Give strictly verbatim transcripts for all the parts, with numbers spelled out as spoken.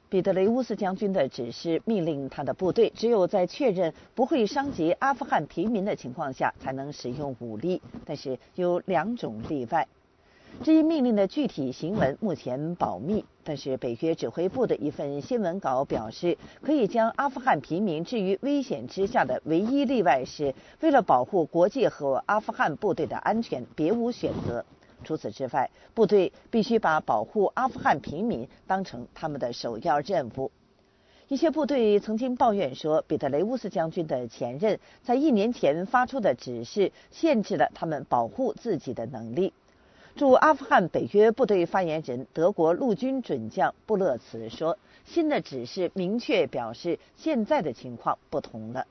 彼得雷乌斯将军的指示命令他的部队只有在确认不会伤及阿富汗平民的情况下才能使用武力，但是有两种例外。这一命令的具体行文目前保密，但是北约指挥部的一份新闻稿表示，可以将阿富汗平民置于危险之下的唯一例外是为了保护国际和阿富汗部队的安全，别无选择。除此之外，部队必须把保护阿富汗平民当成他们的首要任务。一些部队曾经抱怨说，彼得雷乌斯将军的前任在一年前发出的指示限制了他们保护自己的能力。驻阿富汗北约部队发言人德国陆军准将布勒茨说，新的指示明确表示现在的情况不同了。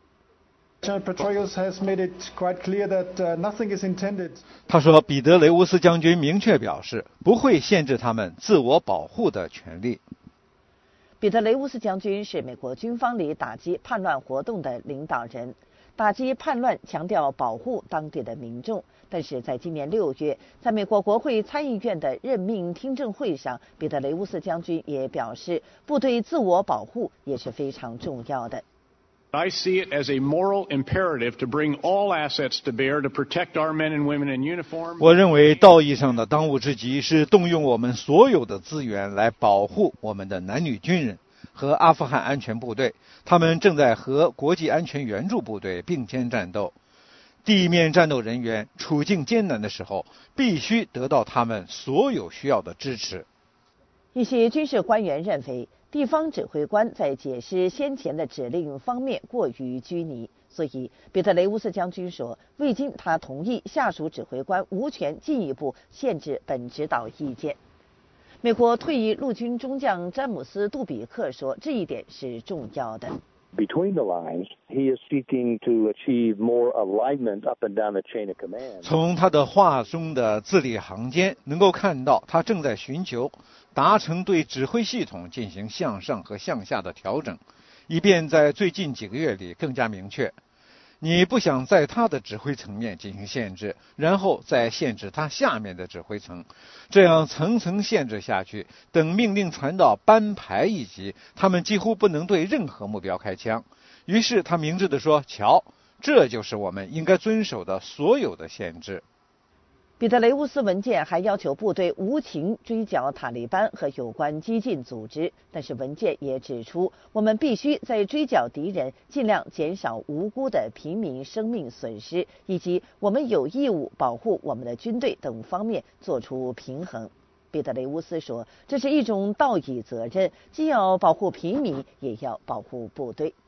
他说，彼得雷乌斯将军明确表示不会限制他们自我保护的权利。 彼得雷乌斯将军是美国军方里打击叛乱活动的领导人，打击叛乱强调保护当地的民众。但是在今年六月，在美国国会参议院的任命听证会上，彼得雷乌斯将军也表示，部队自我保护也是非常重要的。 I see it as a moral imperative to bring all assets to bear to protect our men and women in uniform. 我认为道义上的当务之急是动用我们所有的资源来保护我们的男女军人和阿富汗安全部队，他们正在和国际安全援助部队并肩战斗。地面战斗人员处境艰难的时候，必须得到他们所有需要的支持。 一些军事官员认为，地方指挥官在解释先前的指令方面过于拘泥，所以彼得雷乌斯将军说，未经他同意，下属指挥官无权进一步限制本指导意见。美国退役陆军中将詹姆斯·杜比克说，这一点是重要的。 Between the lines, he is seeking to achieve more alignment up and down the chain of command. 从他的话中的字里行间，能够看到他正在寻求达成对指挥系统进行向上和向下的调整，以便在最近几个月里更加明确。你不想在他的指挥层面进行限制，然后再限制他下面的指挥层，这样层层限制下去，等命令传到班排一级，他们几乎不能对任何目标开枪。于是他明智地说，瞧，这就是我们应该遵守的所有的限制。 彼得雷乌斯文件还要求部队无情追剿塔利班和有关激进组织，但是文件也指出，我们必须在追剿敌人、尽量减少无辜的平民生命损失，以及我们有义务保护我们的军队等方面做出平衡。彼得雷乌斯说，这是一种道义责任，既要保护平民，也要保护部队。